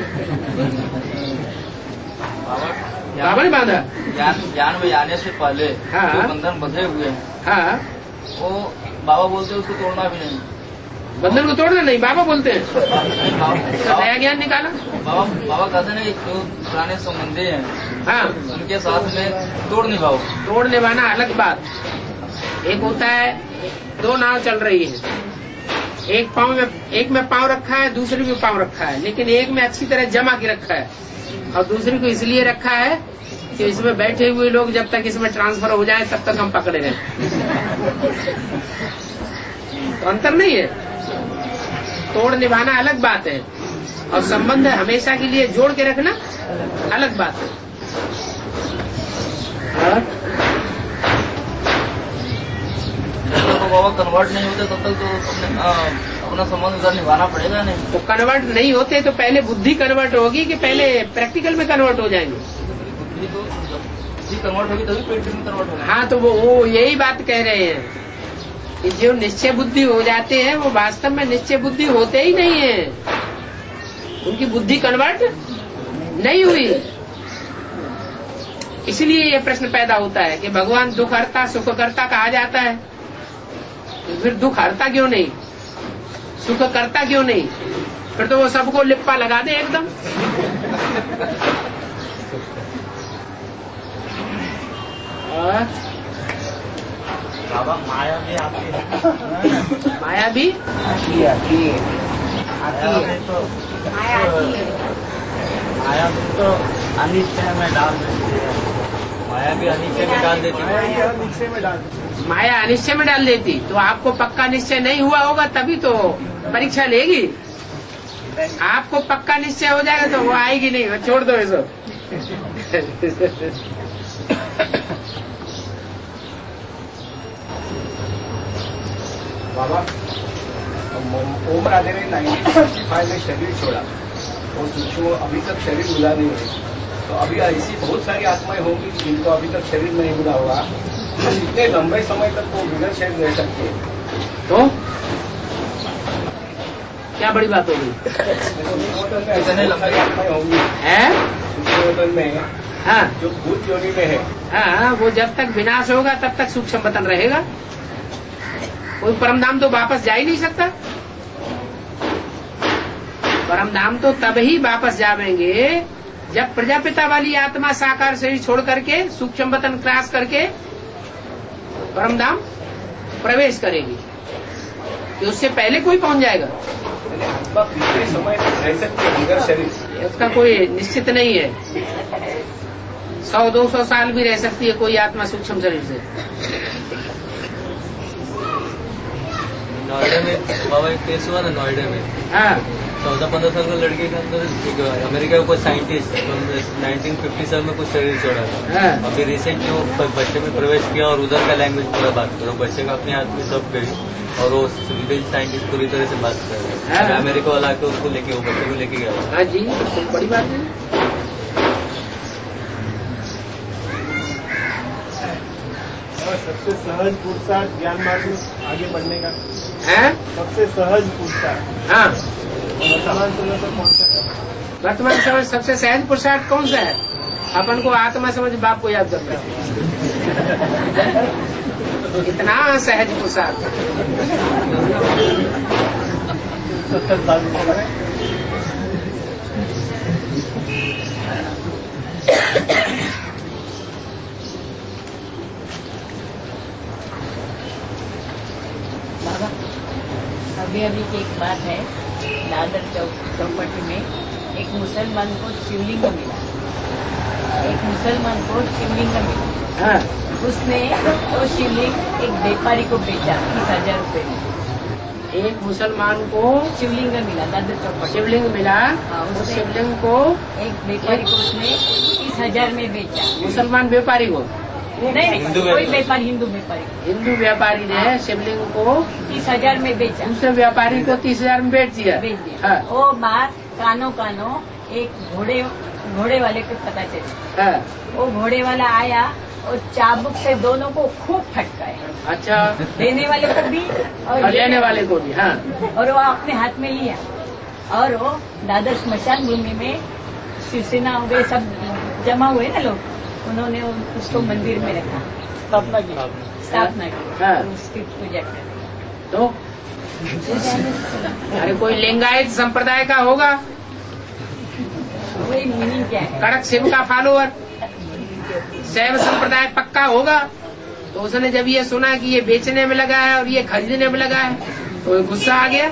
बाबा ने बांधा। ज्ञान में आने से पहले हाँ। जो बंधन बंधे हुए हैं, हाँ, वो बाबा बोलते हैं उसको तोड़ना भी नहीं। बंधन को तोड़ना नहीं, बाबा बोलते हैं। नया ज्ञान निकाला। बाबा कहते हैं कि जो पुराने संबंधी हैं, हाँ, उनके साथ में तोड़ निभाओ। तोड़ निभाना अलग बात। एक होता है दो नाव चल रही है, एक में पांव रखा है, दूसरी में पांव रखा है, लेकिन एक में अच्छी तरह जमा के रखा है और दूसरी को इसलिए रखा है कि इसमें बैठे हुए लोग जब तक इसमें ट्रांसफर हो जाए तब तक हम पकड़े रहें। तो अंतर नहीं है, तोड़ निभाना अलग बात है और संबंध हमेशा के लिए जोड़ के रखना अलग बात है। तो बाबा कन्वर्ट नहीं होते तब तक तो अपना संबंध उधर निभाना पड़ेगा नहीं। तो कन्वर्ट नहीं होते तो पहले बुद्धि कन्वर्ट होगी कि पहले प्रैक्टिकल में कन्वर्ट हो जाएंगे? बुद्धि तो कन्वर्ट होगी तभी प्रैक्टिकल में कन्वर्ट होगा। हाँ, तो वो यही बात कह रहे हैं कि जो निश्चय बुद्धि हो जाते हैं वो वास्तव में निश्चय बुद्धि होते ही नहीं है, उनकी बुद्धि कन्वर्ट नहीं हुई। इसलिए ये प्रश्न पैदा होता है कि भगवान दुख हरता सुख करता कहा जाता है, तो फिर दुख हरता क्यों नहीं, सुख करता क्यों नहीं? फिर तो वो सबको लिप्पा लगा दे एकदम। बाबा माया भी आती है। माया भी माया तो अनिश्चय में डाल देती है, माया भी अनिश्चय में डाल देती है। माया अनिश्चय में डाल देती तो आपको पक्का निश्चय नहीं हुआ होगा तभी तो परीक्षा लेगी। आपको पक्का निश्चय हो जाएगा तो वो आएगी नहीं, छोड़ दो इसको। बाबा ओम राधे ने 1955 में शरीर छोड़ा और सूक्ष्म अभी तक शरीर मिला नहीं है, तो अभी ऐसी बहुत सारी आत्माएं होंगी जिनको अभी तक शरीर नहीं मिला होगा, तो इतने लंबे समय तक वो बिना शरीर रह सकते हैं। तो क्या बड़ी बात होगी? इतने लंबे आत्माएं होंगी में, हाँ, जो भूत योनि में है। हाँ, वो जब तक विनाश होगा तब तक सूक्ष्म पतन रहेगा। कोई परमधाम तो वापस जा ही नहीं सकता। परमधाम तो तब ही वापस जावेंगे जब प्रजापिता वाली आत्मा साकार शरीर छोड़ करके सूक्ष्म पतन क्रॉस करके परमधाम प्रवेश करेगी, तो उससे पहले कोई पहुंच जाएगा। आत्मा कितने समय तक रह सकती है बिना शरीर? उसका कोई निश्चित नहीं है, 100-200 साल भी रह सकती है कोई आत्मा सूक्ष्म शरीर से। नोएडा में बाबा एक केस हुआ ना, नोएडा में 14-15 साल का लड़के के अंदर अमेरिका का कोई साइंटिस्ट 1957 में कुछ शरीर छोड़ा था। अभी रिसेंटली वो बच्चे में प्रवेश किया और उधर का लैंग्वेज पूरा बात करो, बच्चे का अपने हाथ में सब गई और वो विदेश साइंटिस्ट पूरी तरह से बात कर रहे हैं। अमेरिका वाला आके उसको लेके वो बच्चे को लेके गया। हाँ जी, तो बड़ी बात है। सबसे सहज पुरुषार्थ ज्ञान मार्ग में आगे बढ़ने का है, सबसे सहज पुरुषार्थ। हाँ, वर्तमान समय पर कौन सा है? वर्तमान समय सबसे सहज पुरुषार्थ कौन सा है? अपन को आत्मा समझ बाप को याद करता है, इतना सहज पुरुषार्थ। अभी की एक बात है, दादर चौपटी में एक मुसलमान को शिवलिंग मिला, उसने वो शिवलिंग एक व्यापारी को बेचा 30,000 रुपए में। एक मुसलमान को शिवलिंग मिला, दादर चौपटी शिवलिंग मिला। उस शिवलिंग को एक व्यापारी को उसने 30,000 में बेचा। मुसलमान व्यापारी को नहीं, कोई व्यापारी, हिंदू व्यापारी ने शिवलिंग को 30,000 में बेचा, दूसरे व्यापारी को 30,000 में बेच दिया। हाँ। वो बात कानो एक घोड़े वाले को पता चली। हाँ। वो घोड़े वाला आया और चाबुक से दोनों को खूब फटकाया। अच्छा, देने वाले को भी और लेने वाले को भी। हाँ। और वो अपने हाथ में लिया और वो दादर स्मशान भूमि में शिवसेना वगैरह सब जमा हुए ना लोग, उन्होंने उसको मंदिर में रखा, स्थापना की हाँ। उसकी पूजा कर। तो अरे कोई लिंगायत संप्रदाय का होगा, वही मीनिंग क्या है? कड़क शिव का फॉलोअर, शैव संप्रदाय पक्का होगा, तो उसने जब ये सुना कि ये बेचने में लगा है और ये खरीदने में लगा है तो गुस्सा आ गया।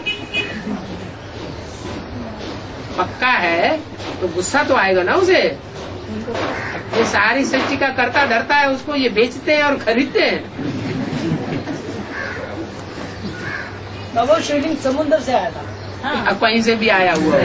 पक्का है तो गुस्सा तो आएगा ना उसे। ये सारी सृष्टि का कर्ता धरता है, उसको ये बेचते हैं और खरीदते हैं। वो शिवलिंग समुद्र से आया था। हाँ। कहीं से भी आया हुआ है।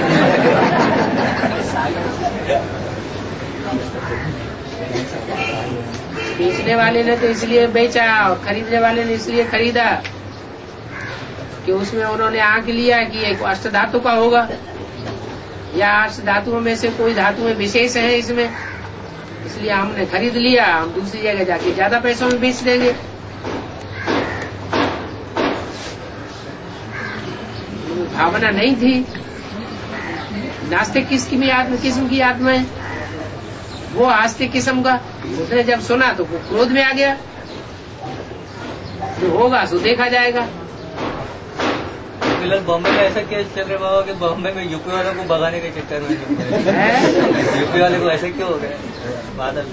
बेचने वाले ने तो इसलिए बेचा और खरीदने वाले ने इसलिए खरीदा कि उसमें उन्होंने आंक लिया कि एक अष्ट धातु का होगा या अष्ट धातुओं में से कोई धातुएं विशेष है इसमें, इसलिए हमने खरीद लिया, हम दूसरी जगह जाके ज्यादा पैसों में बेच देंगे। भावना नहीं थी। नास्तिक किस्म की आत्मा है, वो आस्तिक किस्म का। उसने जब सुना तो वो क्रोध में आ गया। जो होगा सो देखा जाएगा। फिलहाल बॉम्बे में ऐसा केस चल रहा बाबा कि बॉम्बे में यूपी वालों को भगाने के चक्कर में यूपी वाले को ऐसे क्यों हो गए बादल?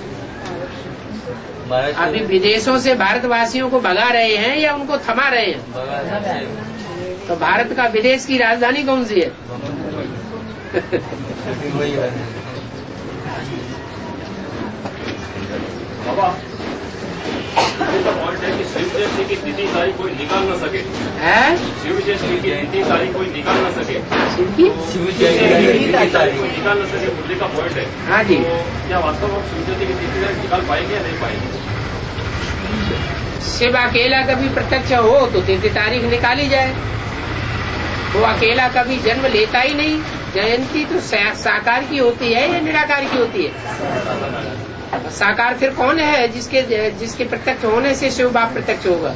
अभी विदेशों से भारतवासियों को भगा रहे हैं या उनको थमा रहे हैं? तो भारत का विदेश की राजधानी कौन सी है? बाबा पॉइंट है कि शिव जयंती की तिथि तारीख कोई निकाल न सके। शिव जयंती की तिथि तारीख कोई निकाल न सके। शिव जयंती की तारीख कोई निकाल न सके मुद्दे का पॉइंट है। हाँ जी। तो क्या वास्तव में शिव जयंती की तिथि तारीख निकाल पाएंगे या नहीं पाएंगे? शिव अकेला कभी प्रत्यक्ष हो तो तिथि तारीख निकाली जाए। वो अकेला कभी जन्म लेता ही नहीं। जयंती तो साकार की होती है या निराकार की होती है? साकार फिर कौन है जिसके प्रत्यक्ष होने से शिव बाप प्रत्यक्ष होगा?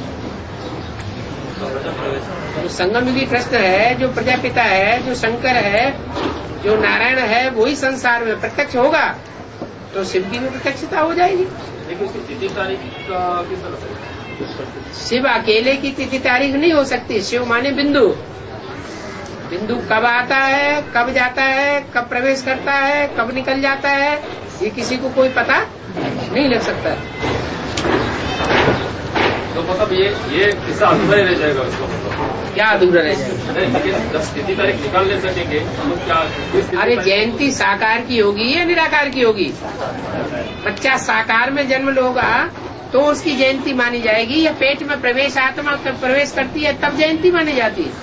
जो संगम युगी कृष्ण है, जो प्रजापिता है, जो शंकर है, जो नारायण है, वही संसार में प्रत्यक्ष होगा तो शिव की भी प्रत्यक्षता हो जाएगी। लेकिन उसकी तिथि तारीख किस तरह से? शिव अकेले की तिथि तारीख नहीं हो सकती। शिव माने बिंदु। बिंदु कब आता है, कब जाता है, कब प्रवेश करता है, कब निकल जाता है, ये किसी को कोई पता नहीं लग सकता। तो मतलब ये किस्सा अधूरा ही रह जाएगा उसको। क्या अधूरा रह जाएगा? लेकिन जब तिथि तारीख निकाल ले सकेंगे तो क्या? अरे जयंती साकार की होगी या निराकार की होगी? बच्चा साकार में जन्म लोगा तो उसकी जयंती मानी जाएगी, या पेट में प्रवेश आत्मा प्रवेश करती है तब जयंती मानी जाती है?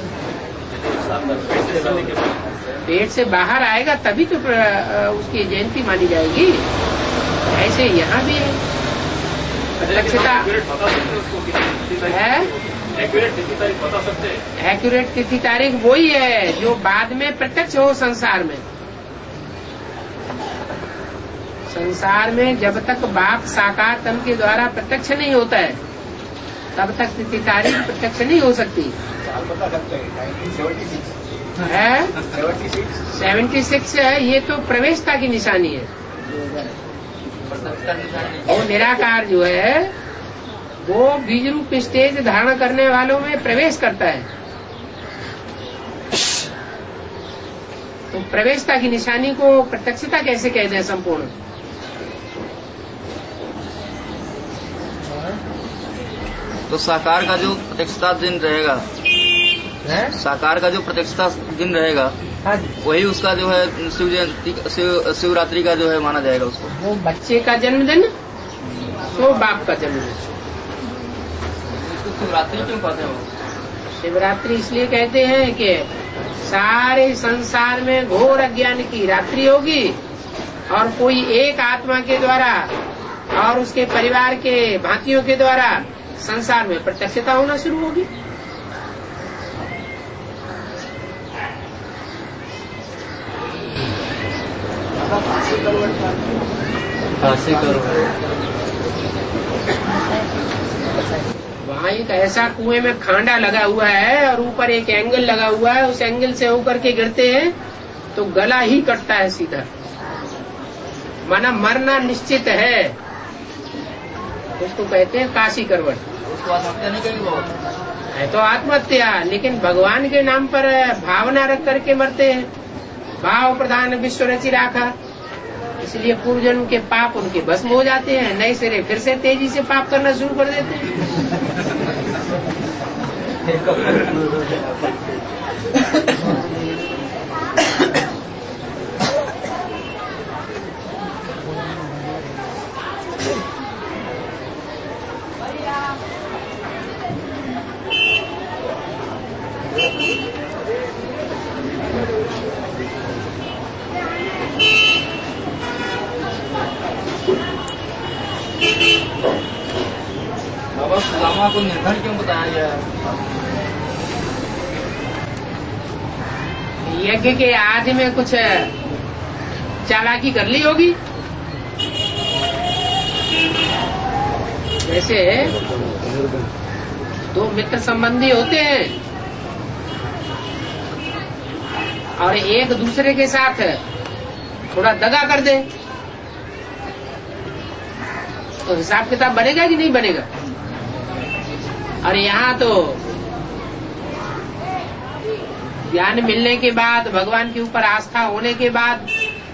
पेट से बाहर आएगा तभी तो उसकी जयंती मानी जाएगी। ऐसे यहाँ भी है प्रत्यक्षता है। एक्यूरेट तिथि तारीख बता सकते हैं? एक्यूरेट तिथि तारीख वही है जो बाद में प्रत्यक्ष हो संसार में। संसार में जब तक बाप साकार तन के द्वारा प्रत्यक्ष नहीं होता है तब तक तिथि तारीख प्रत्यक्ष नहीं हो सकती है। 76 है, ये तो प्रवेशता की निशानी है। वो निराकार जो है वो बीज रूप स्टेज धारण करने वालों में प्रवेश करता है। तो प्रवेशता की निशानी को प्रत्यक्षता कैसे कहते हैं संपूर्ण? तो साकार का जो प्रत्यक्षता दिन रहेगा, साकार का जो प्रत्यक्षता दिन रहेगा वही उसका जो है शिव जयंती शिवरात्रि का जो है माना जाएगा उसको। वो बच्चे का जन्मदिन तो बाप का जन्मदिन। इसको शिवरात्रि क्यों कहते हैं? शिवरात्रि इसलिए कहते हैं कि सारे संसार में घोर अज्ञान की रात्रि होगी और कोई एक आत्मा के द्वारा और उसके परिवार के भांतियों के द्वारा संसार में प्रत्यक्षता होना शुरू होगी। वहाँ एक ऐसा कुएं में खांडा लगा हुआ है और ऊपर एक एंगल लगा हुआ है, उस एंगल से होकर के गिरते हैं तो गला ही कटता है सीधा, माना मरना निश्चित है। उसको कहते हैं काशी करवट। उसको आत्महत्या नहीं करेंगे वो? है तो आत्महत्या, लेकिन भगवान के नाम पर भावना रख करके मरते हैं। भाव प्रधान विश्व रचि राखा, इसलिए पूर्व जन्म के पाप उनके भस्म हो जाते हैं, नए सिरे फिर से तेजी से पाप करना शुरू कर देते हैं। बाबा सुदामा को निर्धन क्यों बताया गया है? यज्ञ के आदि में कुछ चालाकी कर ली होगी। जैसे दो मित्र संबंधी होते हैं और एक दूसरे के साथ थोड़ा दगा कर दे, तो हिसाब किताब बनेगा कि नहीं बनेगा? और यहाँ तो ज्ञान मिलने के बाद, भगवान के ऊपर आस्था होने के बाद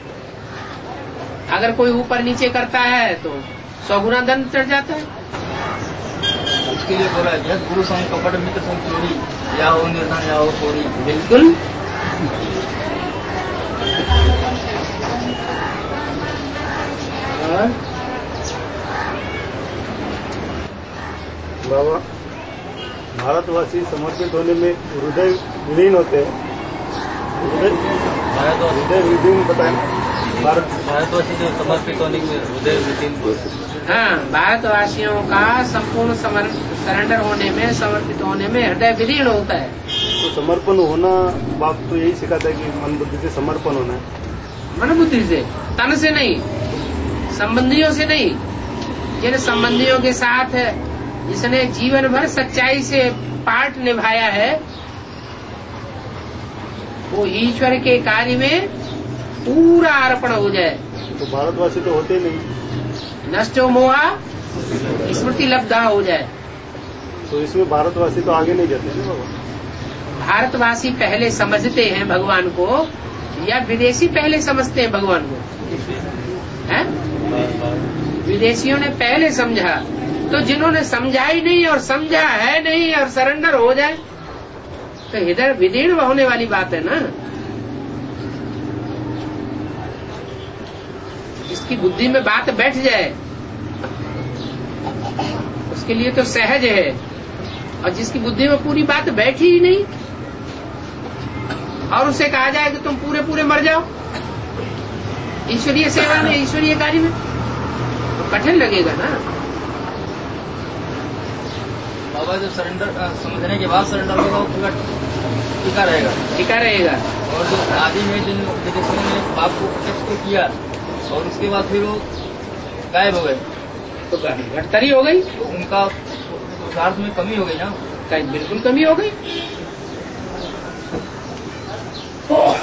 अगर कोई ऊपर नीचे करता है तो 100 गुना दंड चढ़ जाता है। उसके लिए बोला है गुरु संग कपट मित्र संग चोरी, या हो निर्धन या हो कोरी। बिल्कुल। बाबा, भारतवासी समर्पित होने में हृदय विलीन होते हैं। हृदय विलीन बताएं। भारतवासी जो समर्पित होने में हृदय विलीन। हाँ, भारतवासियों का संपूर्ण सरेंडर होने में, समर्पित होने में हृदय विलीन होता है। तो समर्पण होना, बाप तो यही सिखाता है कि मन बुद्धि से समर्पण होना है। मन बुद्धि से, तन से नहीं, संबंधियों से नहीं। जिन संबंधियों के साथ जिसने जीवन भर सच्चाई से पार्ट निभाया है, वो ईश्वर के कार्य में पूरा अर्पण हो जाए। तो भारतवासी तो होते ही नहीं। नष्टो मोहा स्मृति लब्धा हो जाए। तो इसमें भारतवासी तो आगे नहीं जाते ना बाबा? भारतवासी पहले समझते हैं भगवान को, या विदेशी पहले समझते हैं भगवान को? है? विदेशियों ने पहले समझा। तो जिन्होंने समझा ही नहीं और समझा है नहीं और सरेंडर हो जाए तो इधर विदीर्ण होने वाली बात है ना। जिसकी बुद्धि में बात बैठ जाए उसके लिए तो सहज है, और जिसकी बुद्धि में पूरी बात बैठी ही नहीं और उसे कहा जाए कि तुम पूरे पूरे मर जाओ ईश्वरीय सेवा में, ईश्वरीय कार्य में, तो कठिन लगेगा ना। बाबा जो सरेंडर समझने के बाद सरेंडर होगा वो पूरा टिका रहेगा। टिका रहेगा। और जो आदि में जिन विदेशियों ने पाप को प्रत्यक्ष को किया और उसके बाद फिर वो गायब हो गए, तो घटतरी हो गई, तो उनका पुरुषार्थ में कमी हो गई ना। बिल्कुल कमी हो गई।